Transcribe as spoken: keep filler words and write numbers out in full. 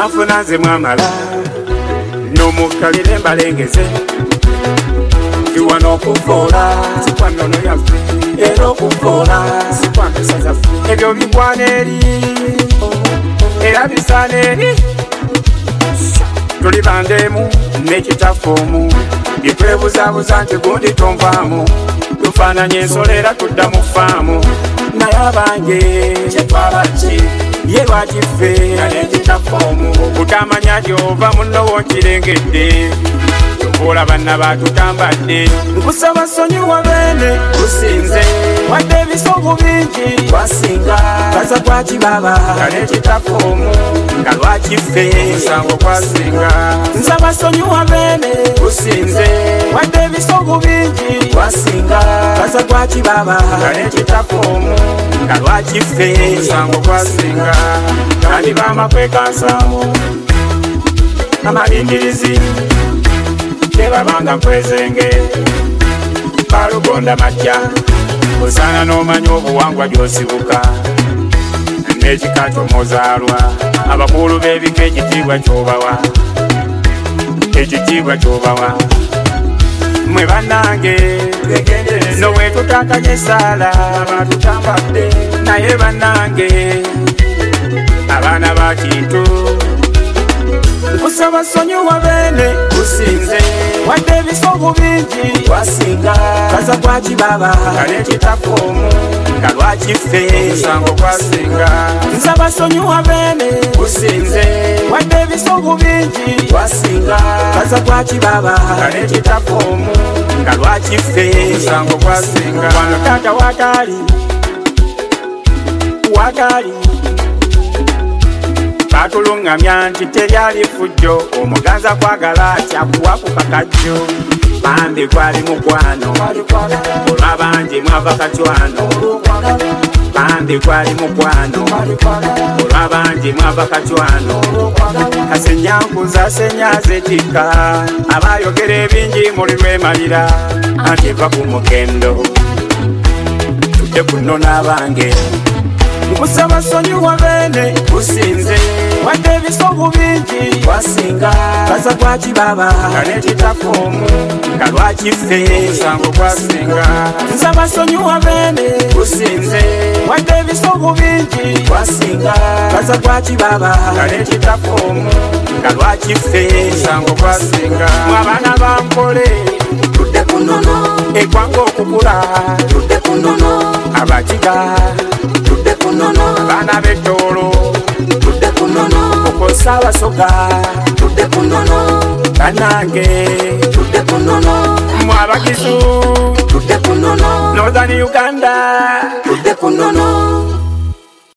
mwafuna nze mwamala n'omukalire mbalengeze kiwa n'okuvoola sikwa nnono yaffe era okuvoola sikwa mpisa zaffe ebyo bigwana eri era bisaana eri tuli bandemu n'ekitafoomu byetwebuzabuza nti gundi tonvaamu tufaananye ensolo era tudda mu faamu naye abange kyetwabaki ye lwakiffe n'ekitafoomu kutamanya gyova munnowo nkirengedde tubuula banna batutambadde nkusaba sonyiwa bene kusinze wadde ebisogo bingi twasinga kaza gwakibaba n'ekitafoomu nga lwakiffe musango kwasinga nsaba sonyiwa bene kusinze wadde ebisogo bingi twasinga kaza gwakibaba n'ekitafoomu nga lwakiffe musango kwasinga kandi bamakwekansaamu amalindirizi tebabanga nkwezenge balugonda majja osaana n'omanya obuwangwa gy'osibuka n'ekika ky'omuzaalwa abakulu b'ebika ekitiibwa ky'obawa ekitiibwa ky'obawa mwe bannange nobwe tutakanye essaala batutambadde naye bannange abaana ba kintu nkusaba sonyiwa bene kusinze wadde ebisogo bingi twasinga kaza gwakibaba n'ekitafoomu nga lwakiffe musango kwasinga nsaba sonyiwa bene kusinze wadde ebisogo bingi twasinga kaza gwakibaba n'ekitafoomu nga lwakiffe musango kwasinga wano taata wataali wataali batulungamya nti teryali fujjo omuganza kwagala kyakuwa ku kakajjo bambi gwali mukwano olw'abangi mwava kacwano bambi gwali mukwano olw'abangi mwava kacwano kasenyankuza senyazetika abayogera ebingi muli lwemalira anti eva ku mukendo tudde kuno n'abange nkusaba sonyiwa bene kusinze wadde ebisogo bingi twasinga kaza gwakibaba n'ekitafoomu nga lwakiffe musango kwasinga nsaba sonyiwa bene kusinze wadde ebisogo bingi twasinga kaza gwakibaba n'ekitafoomu nga lwakiffe musango kwasinga mwabaana bankole tudde kunono ekwanga okukula tudde kunono abakiga tudde kunono abaana b'ettoolo tudde kunono okosa abasoga tudde kunono bannange tudde kunono mmwe abagizu tudde kunono Northern Uganda tudde kunono